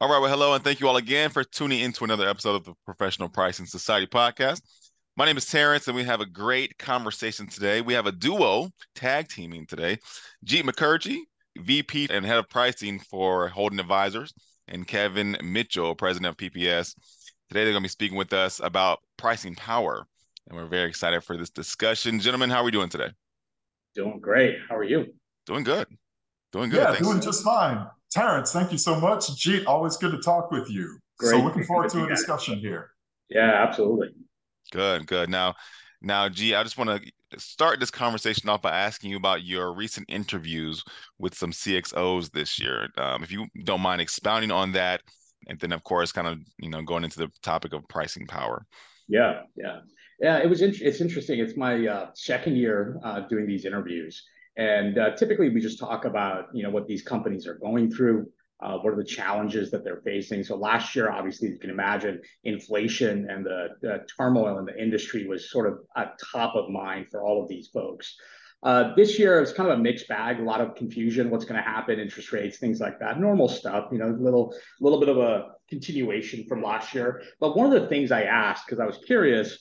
All right, well, hello, and thank you all again for tuning into another episode of the Professional Pricing Society podcast. My name is Terrence, and we have a great conversation today. We have a duo tag teaming today. Jeet Mukherjee, VP and Head of Pricing for Holden Advisors, and Kevin Mitchell, President of PPS. Today, they're going to be speaking with us about pricing power, and we're very excited for this discussion. Gentlemen, how are we doing today? Doing great. How are you? Doing good. Doing good. Yeah, Thanks. doing just fine. Terrence, thank you so much. Jeet, always good to talk with you. So Great. looking forward to a discussion here. Yeah, absolutely. Good, good. Now, G, I just want to start this conversation off by asking you about your recent interviews with some CXOs this year. If you don't mind expounding on that, and then of course, kind of going into the topic of pricing power. Yeah. It's interesting. It's my second year doing these interviews, and typically we just talk about what these companies are going through. What are the challenges that they're facing? So last year, obviously, you can imagine inflation and the turmoil in the industry was sort of at top of mind for all of these folks. This year, it's kind of a mixed bag, a lot of confusion, what's going to happen, interest rates, things like that, normal stuff, little bit of a continuation from last year. But one of the things I asked, because I was curious,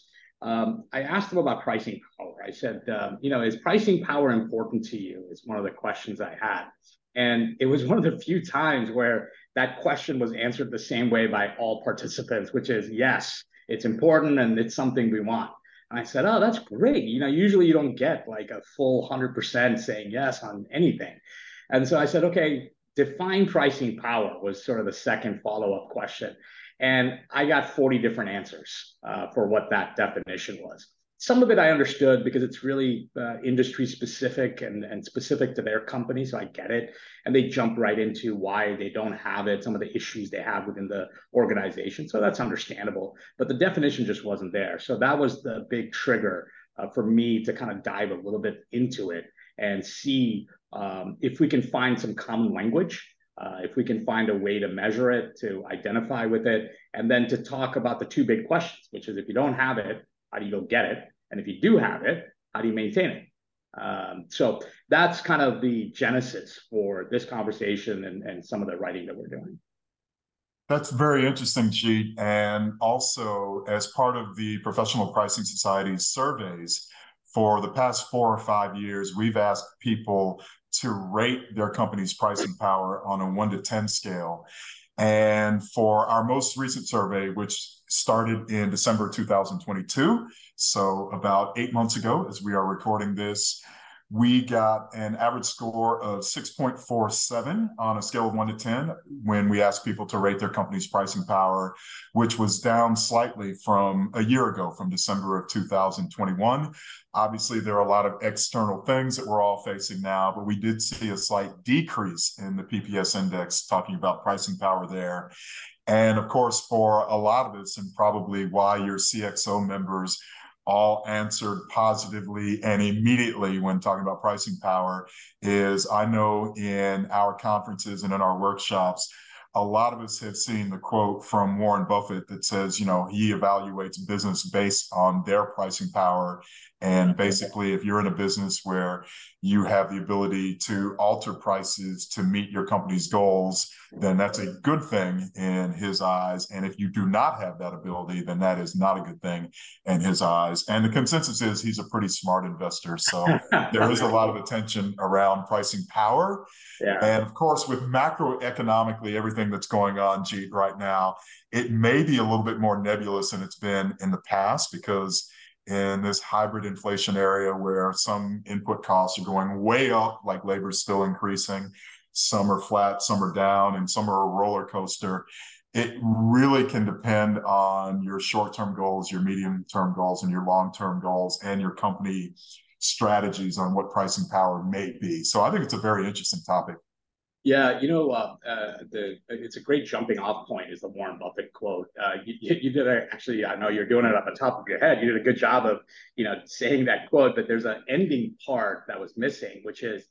I asked them about pricing power. I said, is pricing power important to you? It's one of the questions I had. And it was one of the few times where that question was answered the same way by all participants, which is yes, it's important and it's something we want. And I said, oh, that's great. Usually you don't get like a full 100% saying yes on anything. And so I said, okay, define pricing power was sort of the second follow-up question. And I got 40 different answers for what that definition was. Some of it I understood because it's really industry specific and specific to their company, so I get it. And they jump right into why they don't have it, some of the issues they have within the organization. So that's understandable. But the definition just wasn't there. So that was the big trigger for me to kind of dive a little bit into it and see if we can find some common language. If we can find a way to measure it, to identify with it, and then to talk about the two big questions, which is if you don't have it, how do you go get it? And if you do have it, how do you maintain it? So that's kind of the genesis for this conversation and some of the writing that we're doing. That's very interesting, Jeet. And also, as part of the Professional Pricing Society's surveys, for the past 4 or 5 years, we've asked people to rate their company's pricing power on a 1 to 10 scale. And for our most recent survey, which started in December 2022, so about 8 months ago, as we are recording this, we got an average score of 6.47 on a scale of 1 to 10 when we asked people to rate their company's pricing power, which was down slightly from a year ago, from December of 2021. Obviously, there are a lot of external things that we're all facing now, but we did see a slight decrease in the PPS index, talking about pricing power there. And of course, for a lot of us, and probably why your CXO members all answered positively and immediately when talking about pricing power, is I know in our conferences and in our workshops, a lot of us have seen the quote from Warren Buffett that says, he evaluates business based on their pricing power. And basically, if you're in a business where you have the ability to alter prices to meet your company's goals, then that's a good thing in his eyes. And if you do not have that ability, then that is not a good thing in his eyes. And the consensus is he's a pretty smart investor. So there is a lot of attention around pricing power. Yeah. And of course, with macroeconomically, everything that's going on, Jeet, right now, it may be a little bit more nebulous than it's been in the past, because in this hybrid inflation area where some input costs are going way up, like labor is still increasing, some are flat, some are down, and some are a roller coaster. It really can depend on your short-term goals, your medium-term goals, and your long-term goals, and your company strategies on what pricing power may be. So I think it's a very interesting topic. Yeah, it's a great jumping off point is the Warren Buffett quote. You did actually, I know you're doing it off the top of your head. You did a good job of, saying that quote, but there's an ending part that was missing, which is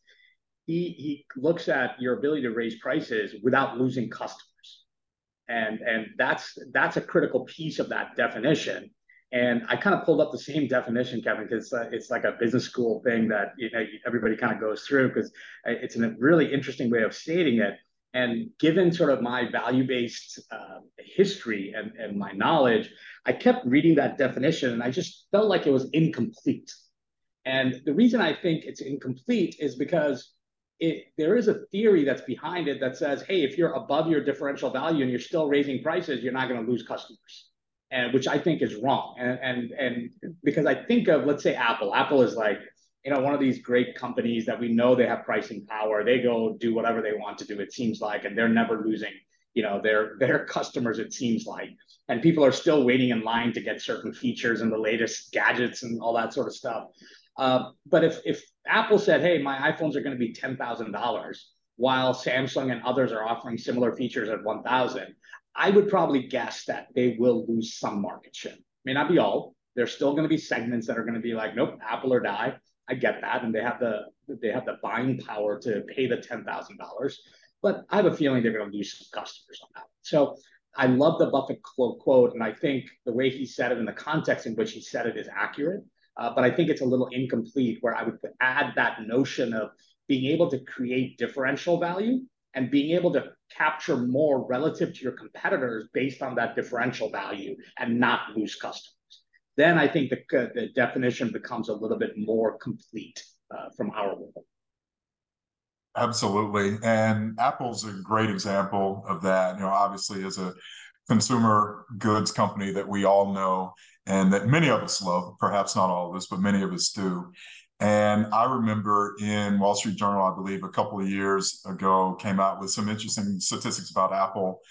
he looks at your ability to raise prices without losing customers. And that's a critical piece of that definition. And I kind of pulled up the same definition, Kevin, because it's like a business school thing that everybody kind of goes through, because it's a really interesting way of stating it. And given sort of my value-based history and my knowledge, I kept reading that definition and I just felt like it was incomplete. And the reason I think it's incomplete is because there is a theory that's behind it that says, hey, if you're above your differential value and you're still raising prices, you're not going to lose customers, and which I think is wrong. And because I think of, let's say, Apple. Apple is like, one of these great companies that we know they have pricing power. They go do whatever they want to do, it seems like, and they're never losing, their customers, it seems like. And people are still waiting in line to get certain features and the latest gadgets and all that sort of stuff. But if Apple said, hey, my iPhones are going to be $10,000, while Samsung and others are offering similar features at 1,000, I would probably guess that they will lose some market share. May not be all. There's still going to be segments that are going to be like, nope, Apple or die. I get that, and they have the buying power to pay the $10,000. But I have a feeling they're going to lose some customers on that. So I love the Buffett quote, and I think the way he said it and the context in which he said it is accurate. But I think it's a little incomplete, where I would add that notion of being able to create differential value and being able to capture more relative to your competitors based on that differential value and not lose customers. Then I think the definition becomes a little bit more complete from our level. Absolutely. And Apple's a great example of that. Obviously, as a consumer goods company that we all know and that many of us love, perhaps not all of us, but many of us do. And I remember in Wall Street Journal, I believe a couple of years ago, came out with some interesting statistics about Apple.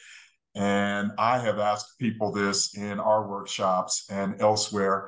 And I have asked people this in our workshops and elsewhere.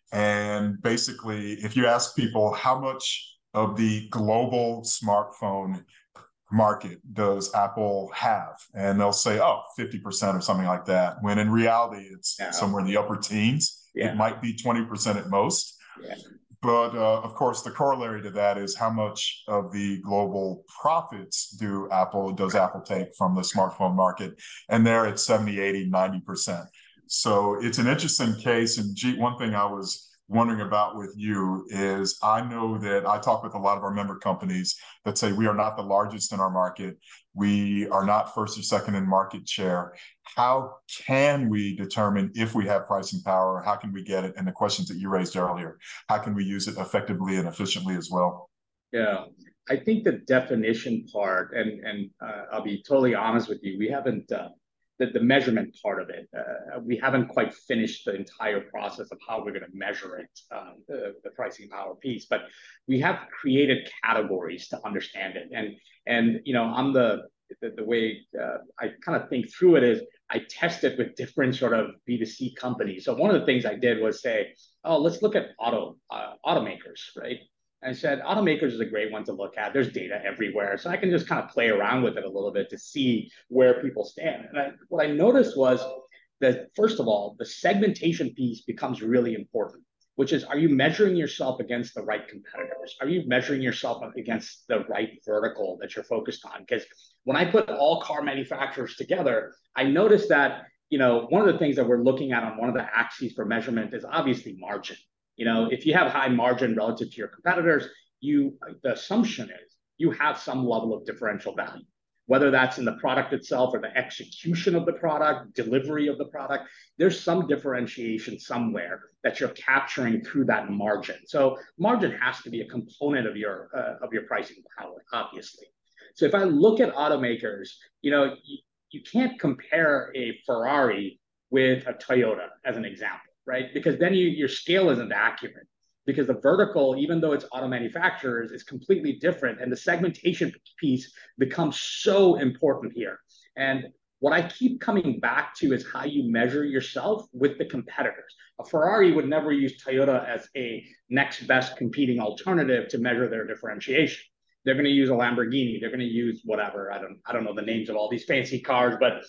And basically, if you ask people how much of the global smartphone market does Apple have? And they'll say, 50% or something like that. When in reality, it's somewhere in the upper teens. Yeah. It might be 20% at most. Yeah. But of course, the corollary to that is how much of the global profits does Apple take from the smartphone market? And they're at 70, 80, 90%. So it's an interesting case. And one thing I was wondering about with you is, I know that I talk with a lot of our member companies that say we are not the largest in our market. We are not first or second in market share. How can we determine if we have pricing power? How can we get it? And the questions that you raised earlier, how can we use it effectively and efficiently as well? Yeah, I think the definition part, and I'll be totally honest with you, we haven't the measurement part of it. We haven't quite finished the entire process of how we're going to measure it, the pricing power piece, but we have created categories to understand it. And I'm the way I kind of think through it is I test it with different sort of B2C companies. So one of the things I did was say, let's look at automakers, right? I said, automakers is a great one to look at. There's data everywhere. So I can just kind of play around with it a little bit to see where people stand. And what I noticed was that, first of all, the segmentation piece becomes really important, which is, are you measuring yourself against the right competitors? Are you measuring yourself against the right vertical that you're focused on? Because when I put all car manufacturers together, I noticed that, one of the things that we're looking at on one of the axes for measurement is obviously margin. If you have high margin relative to your competitors, the assumption is you have some level of differential value, whether that's in the product itself or the execution of the product, delivery of the product. There's some differentiation somewhere that you're capturing through that margin. So margin has to be a component of your pricing power, obviously. So if I look at automakers, you can't compare a Ferrari with a Toyota as an example, right? Because then your scale isn't accurate, because the vertical, even though it's auto manufacturers, is completely different. And the segmentation piece becomes so important here. And what I keep coming back to is how you measure yourself with the competitors. A Ferrari would never use Toyota as a next best competing alternative to measure their differentiation. They're going to use a Lamborghini. They're going to use whatever. I don't know the names of all these fancy cars, but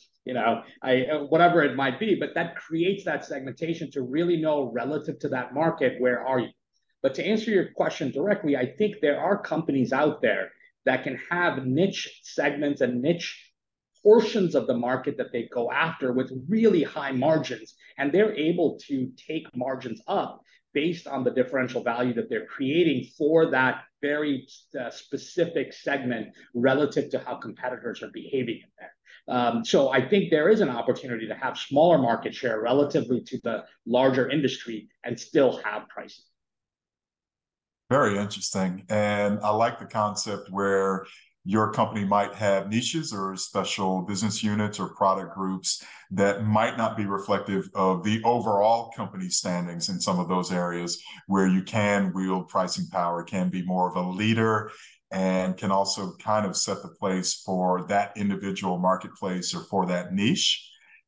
whatever it might be. But that creates that segmentation to really know, relative to that market, where are you? But to answer your question directly, I think there are companies out there that can have niche segments and niche portions of the market that they go after with really high margins, and they're able to take margins up based on the differential value that they're creating for that very specific segment relative to how competitors are behaving in there. So I think there is an opportunity to have smaller market share relatively to the larger industry and still have pricing. Very interesting. And I like the concept where your company might have niches or special business units or product groups that might not be reflective of the overall company standings in some of those areas, where you can wield pricing power, can be more of a leader, and can also kind of set the place for that individual marketplace or for that niche.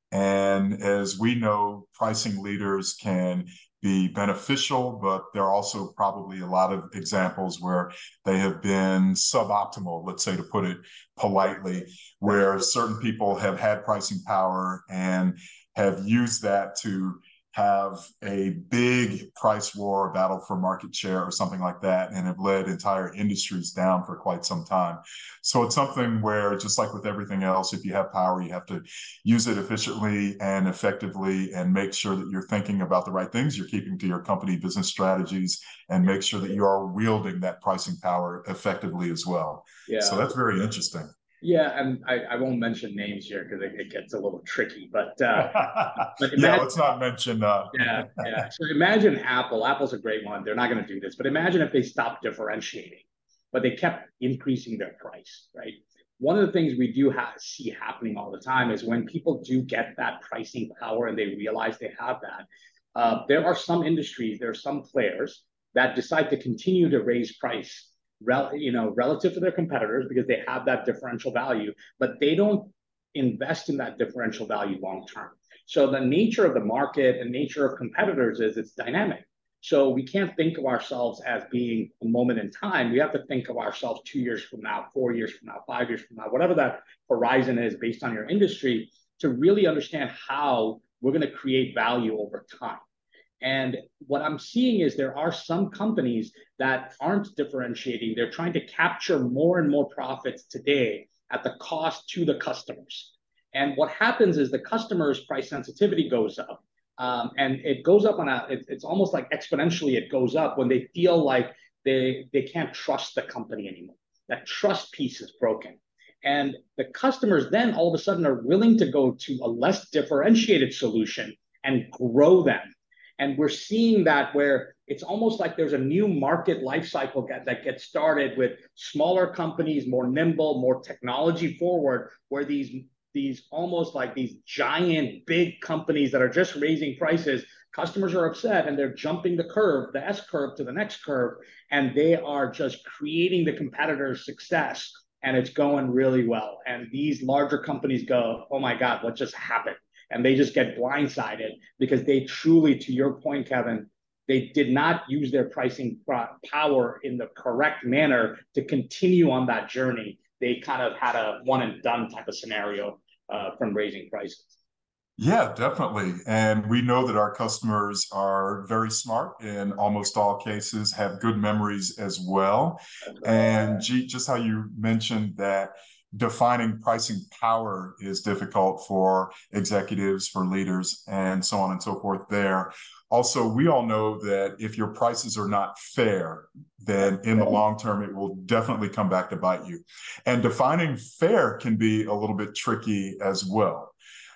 And as we know, pricing leaders can be beneficial, but there are also probably a lot of examples where they have been suboptimal, let's say, to put it politely, where certain people have had pricing power and have used that to have a big price war, battle for market share or something like that, and have led entire industries down for quite some time. So it's something where, just like with everything else, if you have power, you have to use it efficiently and effectively and make sure that you're thinking about the right things, you're keeping to your company business strategies, and make sure that you are wielding that pricing power effectively as well. Yeah. So that's very interesting. Yeah, and I won't mention names here because it gets a little tricky, but imagine, yeah, let's not mention. Yeah. So imagine Apple. Apple's a great one. They're not going to do this, but imagine if they stopped differentiating, but they kept increasing their price, right? One of the things we do see happening all the time is when people do get that pricing power and they realize they have that, there are some industries, there are some players that decide to continue to raise price relative to their competitors because they have that differential value, but they don't invest in that differential value long term. So the nature of the market and nature of competitors is it's dynamic. So we can't think of ourselves as being a moment in time. We have to think of ourselves 2 years from now, 4 years from now, 5 years from now, whatever that horizon is based on your industry, to really understand how we're going to create value over time. And what I'm seeing is there are some companies that aren't differentiating. They're trying to capture more and more profits today at the cost to the customers. And what happens is the customer's price sensitivity goes up. And it goes up it's almost like exponentially it goes up when they feel like they can't trust the company anymore. That trust piece is broken. And the customers then all of a sudden are willing to go to a less differentiated solution and grow them. And we're seeing that where it's almost like there's a new market life cycle that gets started with smaller companies, more nimble, more technology forward, where these almost like these giant big companies that are just raising prices, customers are upset and they're jumping the curve, the S curve to the next curve, and they are just creating the competitor's success, and it's going really well. And these larger companies go, oh my God, what just happened? And they just get blindsided because they truly, to your point, Kevin, they did not use their pricing power in the correct manner to continue on that journey. They kind of had a one and done type of scenario from raising prices. Yeah, definitely. And we know that our customers are very smart in almost all cases, have good memories as well. And just how you mentioned that defining pricing power is difficult for executives, for leaders, and so on and so forth there. Also, we all know that if your prices are not fair, then in the long term, it will definitely come back to bite you. And defining fair can be a little bit tricky as well.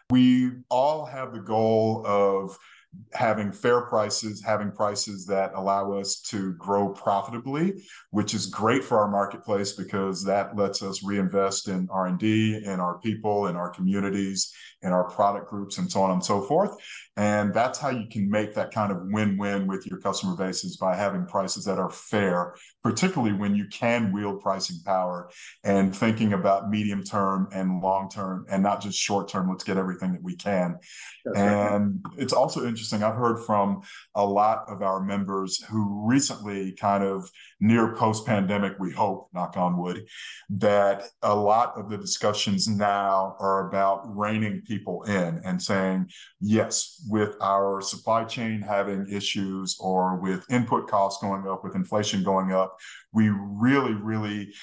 We all have the goal of having fair prices, having prices that allow us to grow profitably, which is great for our marketplace because that lets us reinvest in R&D, in our people, in our communities, in our product groups, and so on and so forth. And that's how you can make that kind of win-win with your customer bases, by having prices that are fair, particularly when you can wield pricing power and thinking about medium term and long term and not just short term, let's get everything that we can. And it's also interesting, I've heard from a lot of our members who recently, kind of near post-pandemic, we hope, knock on wood, that a lot of the discussions now are about reining people in and saying, yes, with our supply chain having issues or with input costs going up, with inflation going up, we really, really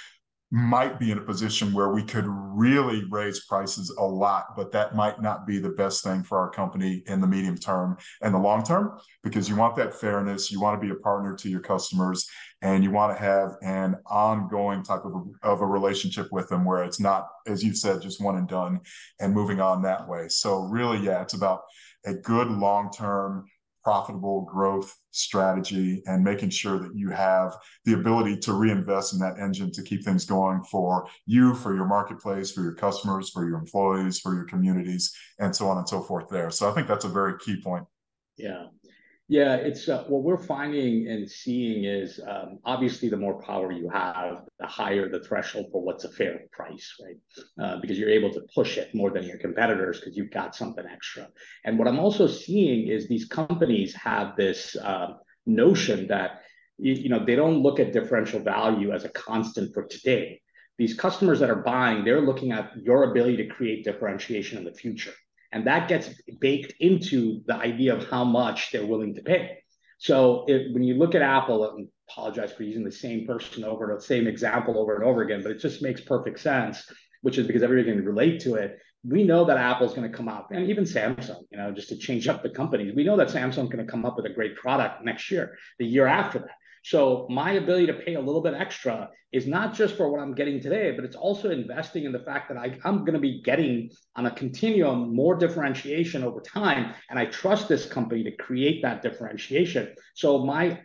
might be in a position where we could really raise prices a lot, but that might not be the best thing for our company in the medium term and the long term, because you want that fairness, you want to be a partner to your customers, and you want to have an ongoing type of a relationship with them where it's not, as you said, just one and done and moving on that way. So really, yeah, it's about a good long-term profitable growth strategy and making sure that you have the ability to reinvest in that engine to keep things going for you, for your marketplace, for your customers, for your employees, for your communities, and so on and so forth there. So I think that's a very key point. Yeah. Yeah, it's what we're finding and seeing is obviously the more power you have, the higher the threshold for what's a fair price, right? Because you're able to push it more than your competitors because you've got something extra. And what I'm also seeing is these companies have this notion that they don't look at differential value as a constant for today. These customers that are buying, they're looking at your ability to create differentiation in the future. And that gets baked into the idea of how much they're willing to pay. So when you look at Apple, I apologize for using the same example over and over again, but it just makes perfect sense, which is because everybody can relate to it. We know that Apple's going to come out, and even Samsung, just to change up the companies. We know that Samsung's going to come up with a great product next year, the year after that. So my ability to pay a little bit extra is not just for what I'm getting today, but it's also investing in the fact that I'm going to be getting on a continuum more differentiation over time. And I trust this company to create that differentiation. So my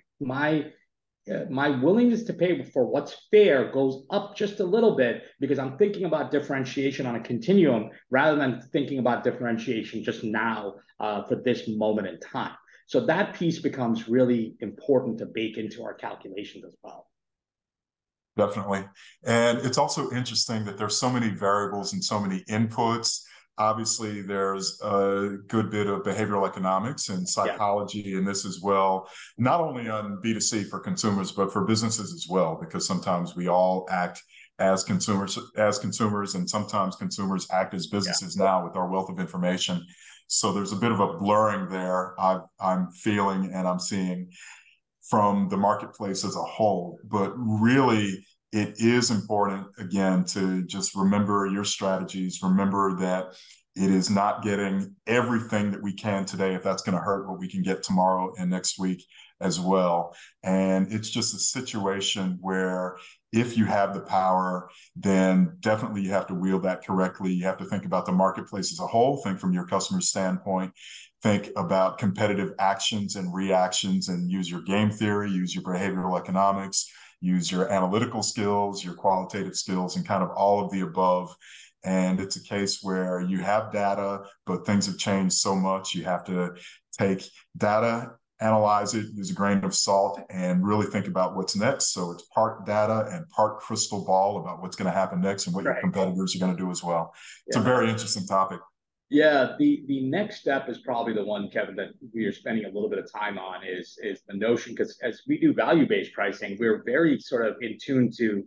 willingness to pay for what's fair goes up just a little bit because I'm thinking about differentiation on a continuum rather than thinking about differentiation just now for this moment in time. So that piece becomes really important to bake into our calculations as well. Definitely. And it's also interesting that there's so many variables and so many inputs. Obviously, there's a good bit of behavioral economics and psychology in this as well, not only on B2C for consumers, but for businesses as well, because sometimes we all act as consumers, and sometimes consumers act as businesses now with our wealth of information. So there's a bit of a blurring there I'm feeling and I'm seeing from the marketplace as a whole. But really, it is important, again, to just remember your strategies. Remember that it is not getting everything that we can today if that's going to hurt what we can get tomorrow and next week as well. And it's just a situation where if you have the power, then definitely you have to wield that correctly. You have to think about the marketplace as a whole, think from your customer standpoint, think about competitive actions and reactions, and use your game theory, use your behavioral economics, use your analytical skills, your qualitative skills, and kind of all of the above. And it's a case where you have data, but things have changed so much. You have to take data, analyze it, use a grain of salt, and really think about what's next. So it's part data and part crystal ball about what's going to happen next and what your competitors are going to do as well. It's a very interesting topic. Yeah, the next step is probably the one, Kevin, that we are spending a little bit of time on is the notion, because as we do value-based pricing, we're very sort of in tune to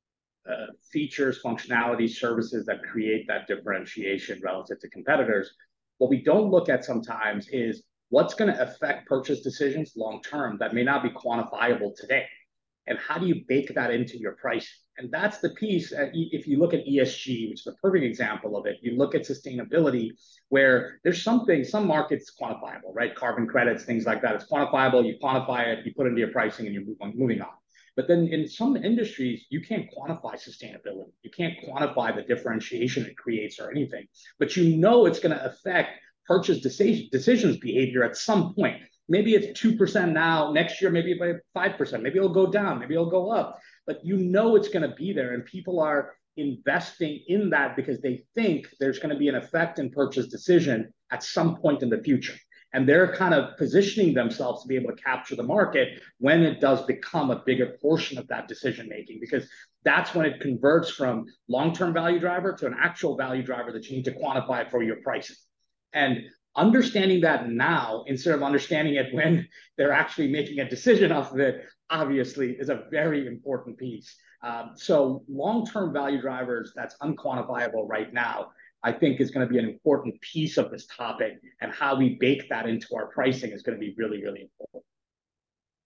features, functionality, services that create that differentiation relative to competitors. What we don't look at sometimes is what's going to affect purchase decisions long-term that may not be quantifiable today. And how do you bake that into your pricing? And that's the piece. If you look at ESG, which is a perfect example of it, you look at sustainability, where there's some markets quantifiable, right? Carbon credits, things like that. It's quantifiable. You quantify it, you put it into your pricing, and you're moving on. But then in some industries, you can't quantify sustainability. You can't quantify the differentiation it creates or anything. But you know it's going to affect purchase decisions behavior at some point. Maybe it's 2% now. Next year, maybe by 5%. Maybe it'll go down. Maybe it'll go up. But you know it's going to be there, and people are investing in that because they think there's going to be an effect in purchase decision at some point in the future. And they're kind of positioning themselves to be able to capture the market when it does become a bigger portion of that decision making, because that's when it converts from long-term value driver to an actual value driver that you need to quantify for your pricing. And understanding that now instead of understanding it when they're actually making a decision off of it, obviously, is a very important piece. So long-term value drivers that's unquantifiable right now, I think is going to be an important piece of this topic, and how we bake that into our pricing is going to be really, really important.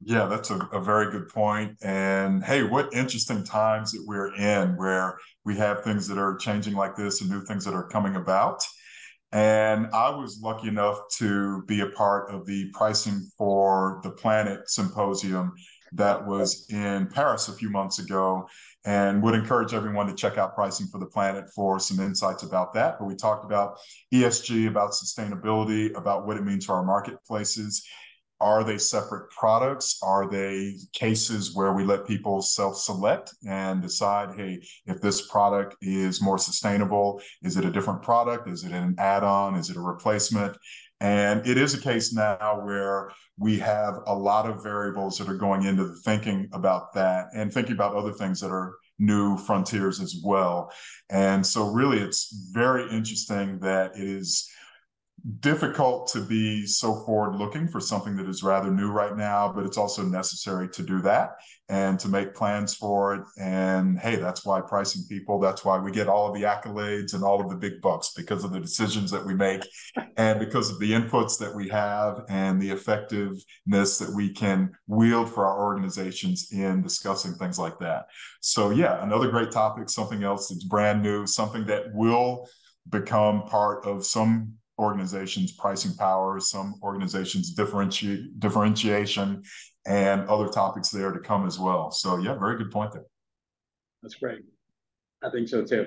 Yeah, that's a very good point. And hey, what interesting times that we're in where we have things that are changing like this and new things that are coming about. And I was lucky enough to be a part of the Pricing for the Planet symposium that was in Paris a few months ago, and would encourage everyone to check out Pricing for the Planet for some insights about that. But we talked about ESG, about sustainability, about what it means for our marketplaces. Are they separate products? Are they cases where we let people self-select and decide, hey, if this product is more sustainable, is it a different product? Is it an add-on? Is it a replacement? And it is a case now where we have a lot of variables that are going into the thinking about that and thinking about other things that are new frontiers as well. And so really it's very interesting that it is difficult to be so forward looking for something that is rather new right now, but it's also necessary to do that and to make plans for it. And hey, that's why pricing people, that's why we get all of the accolades and all of the big bucks, because of the decisions that we make and because of the inputs that we have and the effectiveness that we can wield for our organizations in discussing things like that. So yeah, another great topic, something else that's brand new, something that will become part of some organizations' pricing power, some organizations' differentiation, and other topics there to come as well. So yeah, very good point there. That's great. I think so too.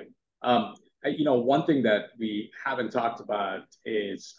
One thing that we haven't talked about is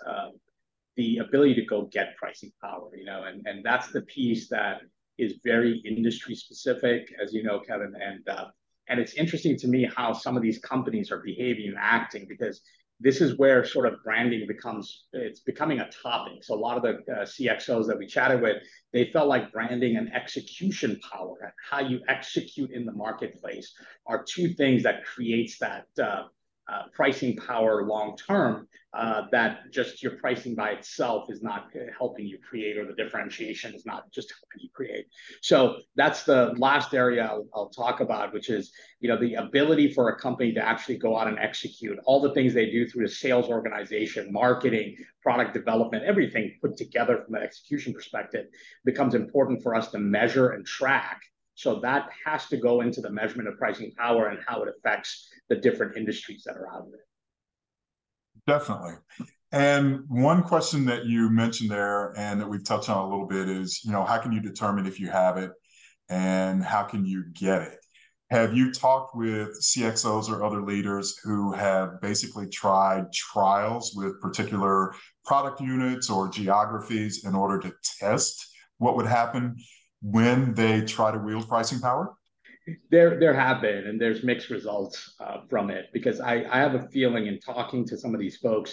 the ability to go get pricing power, and that's the piece that is very industry specific, as you know, Kevin, and it's interesting to me how some of these companies are behaving and acting, because this is where sort of branding it's becoming a topic. So a lot of the CXOs that we chatted with, they felt like branding and execution power, and how you execute in the marketplace, are two things that creates that pricing power long term, that just your pricing by itself is not helping you create, or the differentiation is not just helping you create. So that's the last area I'll talk about, which is the ability for a company to actually go out and execute all the things they do through the sales organization, marketing, product development, everything put together from an execution perspective becomes important for us to measure and track. So that has to go into the measurement of pricing power and how it affects the different industries that are out there. Definitely. And one question that you mentioned there and that we've touched on a little bit is, how can you determine if you have it and how can you get it? Have you talked with CXOs or other leaders who have basically tried trials with particular product units or geographies in order to test what would happen when they try to wield pricing power? There have been, and there's mixed results from it, because I have a feeling in talking to some of these folks,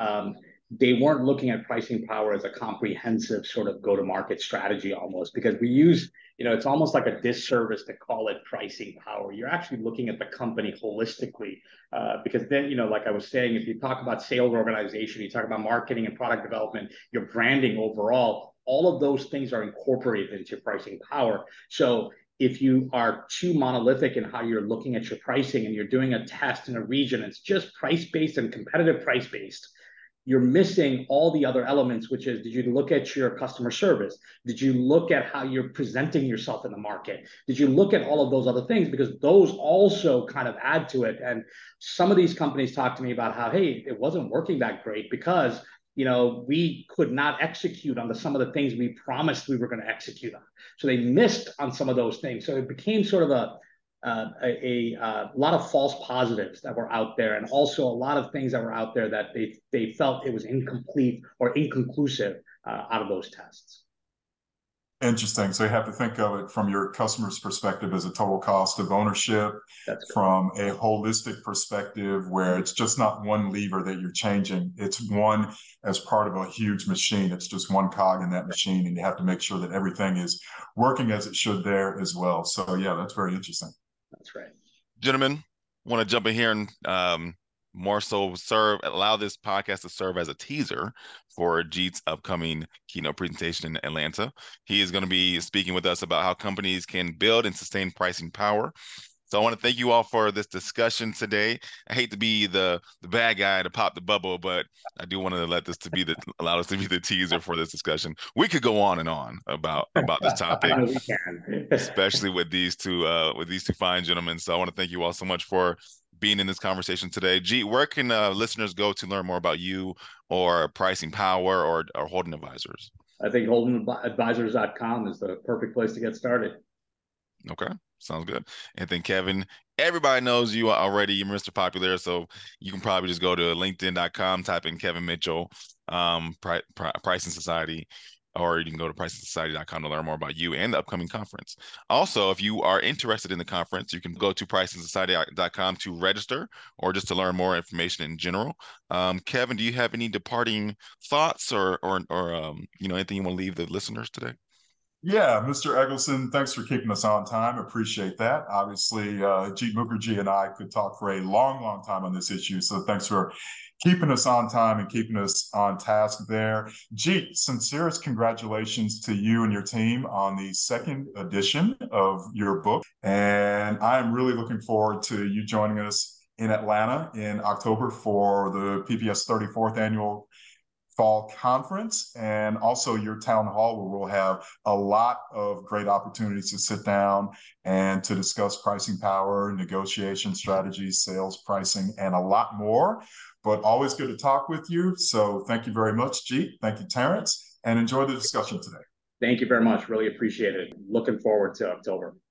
they weren't looking at pricing power as a comprehensive sort of go-to-market strategy almost, because we use, it's almost like a disservice to call it pricing power. You're actually looking at the company holistically, because then, like I was saying, if you talk about sales organization, you talk about marketing and product development, your branding overall, all of those things are incorporated into pricing power. So if you are too monolithic in how you're looking at your pricing and you're doing a test in a region, it's just price-based and competitive price-based, you're missing all the other elements, which is, did you look at your customer service? Did you look at how you're presenting yourself in the market? Did you look at all of those other things? Because those also kind of add to it. And some of these companies talk to me about how, hey, it wasn't working that great because we could not execute on some of the things we promised we were going to execute on. So they missed on some of those things. So it became sort of a lot of false positives that were out there, and also a lot of things that were out there that they felt it was incomplete or inconclusive out of those tests. Interesting. So you have to think of it from your customer's perspective as a total cost of ownership, from a holistic perspective where it's just not one lever that you're changing. It's one as part of a huge machine. It's just one cog in that machine, and you have to make sure that everything is working as it should there as well. So yeah, that's very interesting. That's right. Gentlemen, want to jump in here and more so allow this podcast to serve as a teaser for Jeet's upcoming keynote presentation in Atlanta. He is going to be speaking with us about how companies can build and sustain pricing power. So I want to thank you all for this discussion today. I hate to be the bad guy to pop the bubble, but I do want to let this to be allow us to be the teaser for this discussion. We could go on and on about this topic. I know we can. Especially with these two fine gentlemen. So I want to thank you all so much for being in this conversation today. Jeet, where can listeners go to learn more about you or Pricing Power or Holden Advisors? I think holdenadvisors.com is the perfect place to get started. Okay, sounds good. And then Kevin, everybody knows you already. You're Mr. Popular, so you can probably just go to linkedin.com, type in Kevin Mitchell, Pricing Society, or you can go to pricingsociety.com to learn more about you and the upcoming conference. Also, if you are interested in the conference, you can go to pricingsociety.com to register or just to learn more information in general. Kevin, do you have any departing thoughts or anything you want to leave the listeners today? Yeah, Mr. Eggleston, thanks for keeping us on time. Appreciate that. Obviously, Jeet Mukherjee and I could talk for a long, long time on this issue. So thanks for keeping us on time and keeping us on task there. Jeet, sincerest congratulations to you and your team on the second edition of your book. And I am really looking forward to you joining us in Atlanta in October for the PPS 34th annual fall conference, and also your town hall, where we'll have a lot of great opportunities to sit down and to discuss pricing power, negotiation strategies, sales pricing, and a lot more. But always good to talk with you. So thank you very much, Jeet. Thank you, Terrence, and enjoy the discussion today. Thank you very much. Really appreciate it. Looking forward to October.